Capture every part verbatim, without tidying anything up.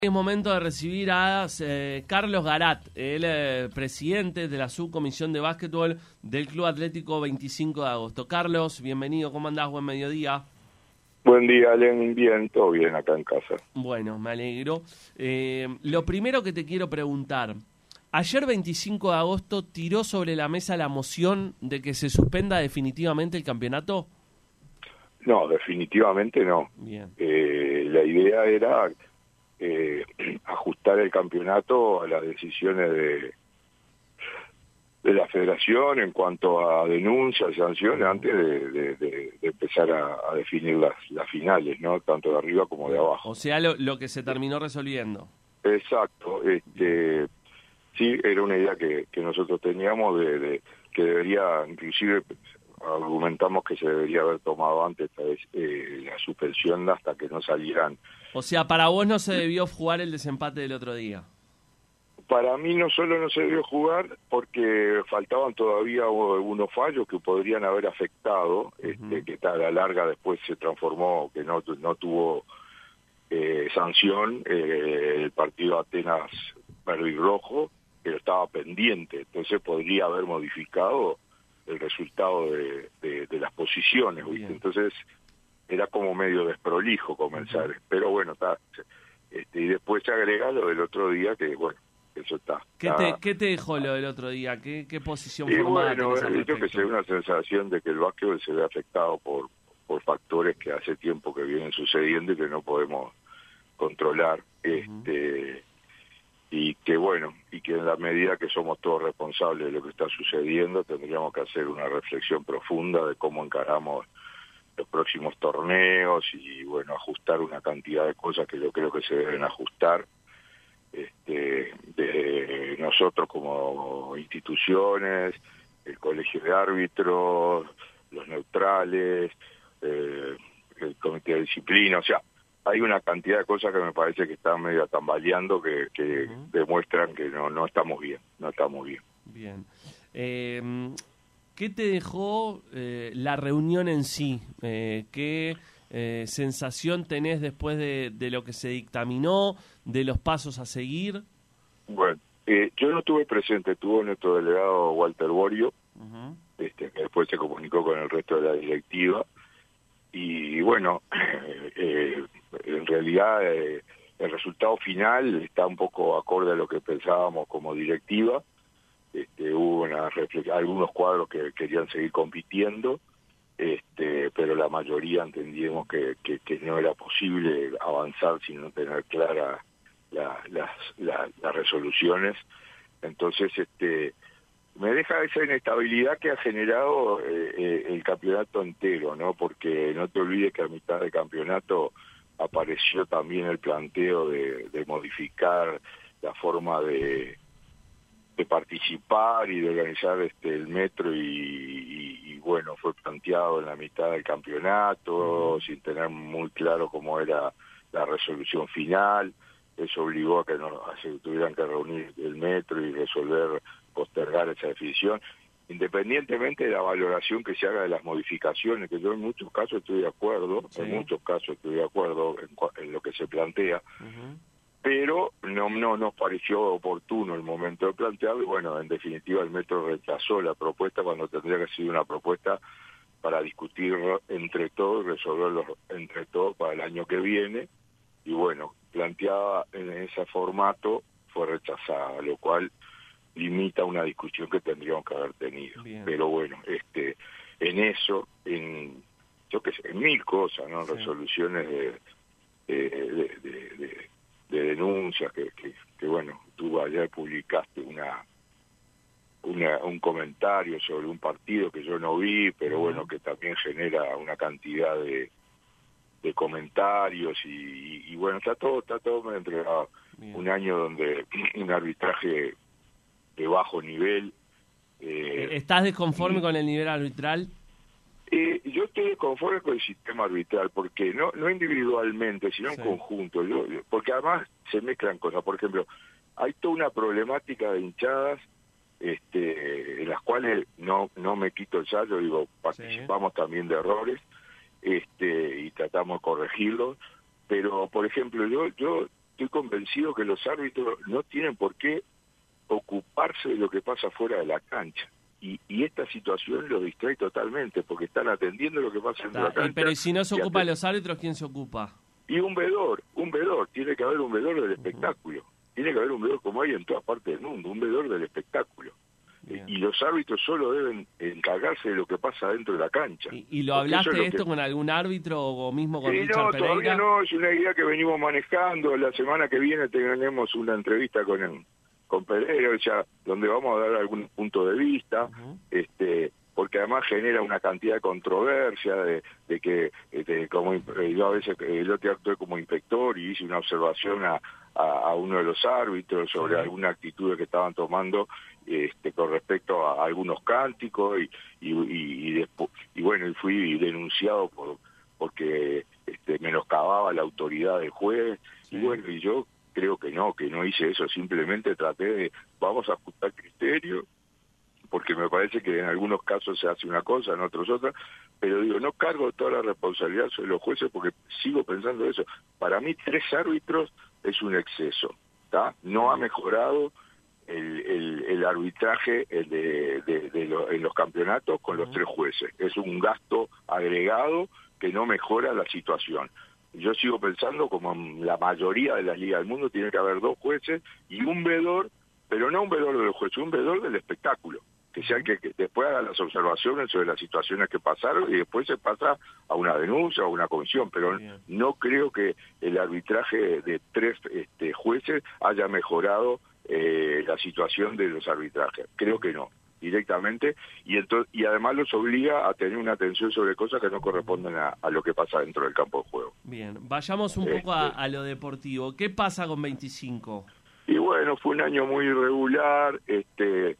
Es momento de recibir a eh, Carlos Garat, el eh, presidente de la subcomisión de básquetbol del Club Atlético veinticinco de agosto. Carlos, bienvenido, ¿cómo andás? Buen mediodía. Buen día, Len. Bien, todo bien acá en casa. Bueno, me alegro. Eh, lo primero que te quiero preguntar, ayer veinticinco de agosto tiró sobre la mesa la moción de que se suspenda definitivamente el campeonato. No, definitivamente no. Bien. Eh, la idea era eh, ajustar el campeonato a las decisiones de, de la federación en cuanto a denuncias y sanciones antes de, de, de, de empezar a, a definir las, las finales, ¿no? Tanto de arriba como de abajo. O sea, lo, lo que se terminó resolviendo. Exacto. Este, sí, era una idea que, que nosotros teníamos de, de que debería, inclusive argumentamos que se debería haber tomado antes eh, la suspensión hasta que no salieran. O sea, para vos no se debió jugar el desempate del otro día. Para mí no solo no se debió jugar porque faltaban todavía algunos fallos que podrían haber afectado, uh-huh. este, que a la larga después se transformó, que no, no tuvo eh, sanción, eh, el partido Atenas verde y rojo, pero estaba pendiente, entonces podría haber modificado el resultado de, de, de las posiciones, ¿viste? Entonces era como medio desprolijo comenzar, uh-huh. pero bueno, está, este, y después se agrega lo del otro día que, bueno, eso está. ¿Qué, está... Te, ¿Qué te dejó lo del otro día? ¿Qué, qué posición y formada bueno, tenés al yo que se ve una sensación de que el básquetbol se ve afectado por, por factores que hace tiempo que vienen sucediendo y que no podemos controlar, uh-huh. este y que bueno, y que en la medida que somos todos responsables de lo que está sucediendo, tendríamos que hacer una reflexión profunda de cómo encaramos los próximos torneos y bueno, ajustar una cantidad de cosas que yo creo que se deben ajustar, este, de nosotros como instituciones, el colegio de árbitros, los neutrales, eh, el comité de disciplina, o sea, hay una cantidad de cosas que me parece que están medio tambaleando que, que uh-huh. demuestran que no no estamos bien, no estamos bien. Bien. Eh, ¿Qué te dejó eh, la reunión en sí? Eh, ¿Qué eh, sensación tenés después de, de lo que se dictaminó, de los pasos a seguir? Bueno, eh, yo no estuve presente, estuvo nuestro delegado Walter Borio, uh-huh. este, que después se comunicó con el resto de la directiva. Y bueno, eh, eh, en realidad eh, el resultado final está un poco acorde a lo que pensábamos como directiva. Este, hubo una reflexión, algunos cuadros que querían seguir compitiendo, este, pero la mayoría entendíamos que, que, que no era posible avanzar sin no tener claras la, las, la, las resoluciones. Entonces, este me deja esa inestabilidad que ha generado eh, eh, el campeonato entero, ¿no? Porque no te olvides que a mitad del campeonato apareció también el planteo de, de modificar la forma de, de participar y de organizar este el metro y, y, y bueno, fue planteado en la mitad del campeonato sin tener muy claro cómo era la resolución final. Eso obligó a que no, a que tuvieran que reunir el metro y resolver postergar esa decisión, independientemente de la valoración que se haga de las modificaciones, que yo en muchos casos estoy de acuerdo, sí. en muchos casos estoy de acuerdo en, en lo que se plantea, uh-huh. pero no, no nos pareció oportuno el momento de plantearlo, y bueno, en definitiva el metro rechazó la propuesta cuando tendría que ser una propuesta para discutirlo entre todos y resolverlo entre todos para el año que viene, y bueno, planteada en ese formato fue rechazada, lo cual limita una discusión que tendríamos que haber tenido. Bien. Pero bueno, este en eso, en yo qué sé, en mil cosas, ¿no? Sí. Resoluciones de de, de, de, de, de denuncias que, que, que bueno, tú ayer publicaste una, una un comentario sobre un partido que yo no vi, pero uh-huh. bueno, que también genera una cantidad de de comentarios y, y, y bueno, está todo está todo me entregado. Bien. Un año donde un arbitraje de bajo nivel. Eh, ¿Estás desconforme y, con el nivel arbitral? Eh, yo estoy desconforme con el sistema arbitral, porque no no individualmente, sino sí. en conjunto. Yo, porque además se mezclan cosas. Por ejemplo, hay toda una problemática de hinchadas este, en las cuales no no me quito el sallo, digo, participamos sí. también de errores este y tratamos de corregirlos. Pero, por ejemplo, yo yo estoy convencido que los árbitros no tienen por qué ocuparse de lo que pasa fuera de la cancha. Y, y esta situación los distrae totalmente, porque están atendiendo lo que pasa dentro de la cancha. Pero ¿y si no se ocupan los árbitros, quién se ocupa? Y un vedor, un vedor, tiene que haber un vedor del espectáculo. Tiene que haber un vedor como hay en todas partes del mundo, un vedor del espectáculo. Bien. Y los árbitros solo deben encargarse de lo que pasa dentro de la cancha. ¿Y, y lo hablaste de esto que... con algún árbitro o mismo con sí, Richard no, Pereira? Todavía no, es una idea que venimos manejando. La semana que viene tenemos una entrevista con el, con Pereira, ya, donde vamos a dar algún punto de vista, uh-huh. este porque además genera una cantidad de controversia de, de que de, como yo a veces yo te actué como inspector y hice una observación a, a, a uno de los árbitros sobre sí. alguna actitud que estaban tomando este con respecto a algunos cánticos y y, y, y, después, y bueno y fui denunciado por porque este, menoscababa la autoridad del juez sí. y bueno y yo creo que no que no hice eso, simplemente traté de vamos a ajustar criterios, porque me parece que en algunos casos se hace una cosa, en otros otra, pero digo, no cargo toda la responsabilidad sobre los jueces porque sigo pensando eso. Para mí tres árbitros es un exceso, ¿tá? No ha mejorado el, el, el arbitraje el de, de, de lo, en los campeonatos con los tres jueces. Es un gasto agregado que no mejora la situación. Yo sigo pensando, como en la mayoría de las ligas del mundo, tiene que haber dos jueces y un vedor, pero no un vedor de los jueces, un vedor del espectáculo. Que sea el que, que después haga las observaciones sobre las situaciones que pasaron y después se pasa a una denuncia o a una comisión, pero Bien. no creo que el arbitraje de tres este, jueces haya mejorado eh, la situación de los arbitrajes. Creo que no, directamente, y entonces y además los obliga a tener una atención sobre cosas que no corresponden a, a lo que pasa dentro del campo de juego. Bien, vayamos un este, poco a, a lo deportivo. ¿Qué pasa con veinticinco? Y bueno, fue un año muy irregular, este...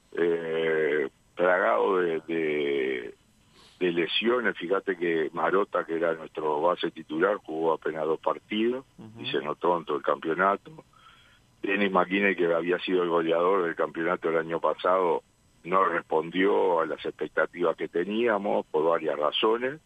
Eh, plagado de, de, de lesiones. Fíjate que Marota, que era nuestro base titular, jugó apenas dos partidos uh-huh. y se notó en todo el campeonato. Dennis McKinney, que había sido el goleador del campeonato el año pasado, no respondió a las expectativas que teníamos por varias razones.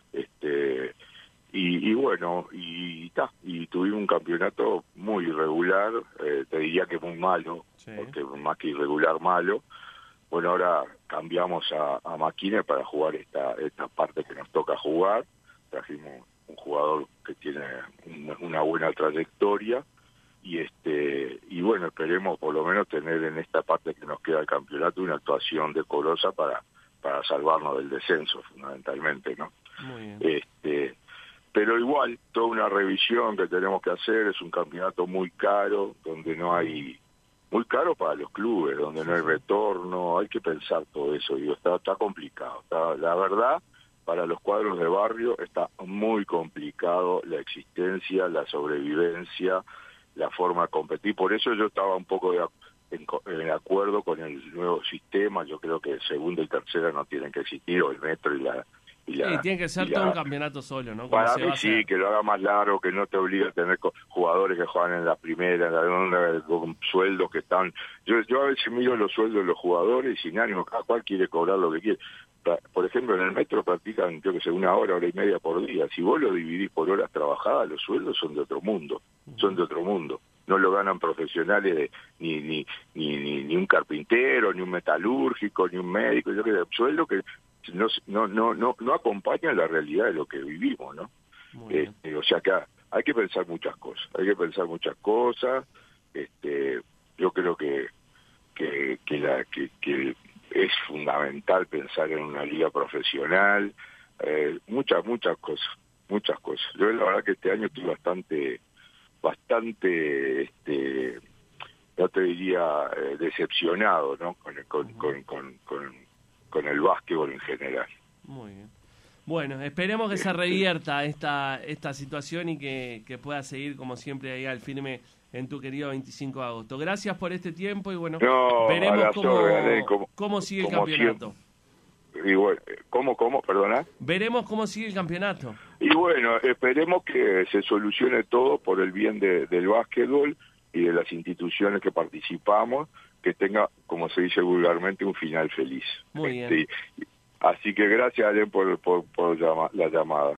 Este y, y bueno, y, ta, y tuvimos un campeonato muy irregular, eh, te diría que muy malo, sí. porque más que irregular, malo. Bueno, ahora cambiamos a, a McKinney para jugar esta esta parte que nos toca jugar. Trajimos un jugador que tiene una, una buena trayectoria y este y bueno, esperemos por lo menos tener en esta parte que nos queda del campeonato una actuación decorosa para para salvarnos del descenso, fundamentalmente, ¿no? Muy bien. Este pero igual, toda una revisión que tenemos que hacer, es un campeonato muy caro, donde no hay, muy caro para los clubes, donde no hay retorno, hay que pensar todo eso, digo, está, está complicado. Está, la verdad, para los cuadros de barrio está muy complicado la existencia, la sobrevivencia, la forma de competir. Por eso yo estaba un poco de, en, en acuerdo con el nuevo sistema. Yo creo que segunda y tercera no tienen que existir, o el metro y la... Y la, sí, tiene que ser todo la, un campeonato solo, ¿no? Para mí sí, que lo haga más largo, que no te obligue a tener jugadores que juegan en la primera, en la segunda, con sueldos que están... Yo yo a veces miro los sueldos de los jugadores y sin ánimo, cada cual quiere cobrar lo que quiere. Por ejemplo, en el metro practican, creo que sé, una hora, hora y media por día. Si vos lo dividís por horas trabajadas, los sueldos son de otro mundo, son de otro mundo. No lo ganan profesionales de, ni, ni, ni, ni, ni un carpintero, ni un metalúrgico, ni un médico. Yo creo que sueldo que... No, no no no no acompaña la realidad de lo que vivimos, ¿no? Este, o sea que hay que pensar muchas cosas, hay que pensar muchas cosas. Este, yo creo que que que, la, que, que es fundamental pensar en una liga profesional, eh, muchas muchas cosas, muchas cosas. Yo la verdad que este año estoy bastante bastante este no te diría eh, decepcionado, ¿no? Con con, uh-huh. con, con, con con el básquetbol en general. Muy bien. Bueno, esperemos que se revierta esta esta situación y que, que pueda seguir, como siempre, ahí al firme en tu querido veinticinco de agosto. Gracias por este tiempo y bueno, no, veremos cómo, órdenes, como, cómo sigue el como campeonato. Siempre. Y bueno, ¿cómo, cómo, perdona? Veremos cómo sigue el campeonato. Y bueno, esperemos que se solucione todo por el bien de, del básquetbol y de las instituciones que participamos, que tenga, como se dice vulgarmente, un final feliz. Muy bien. Este, así que gracias, Alen, por, por, por llama, la llamada.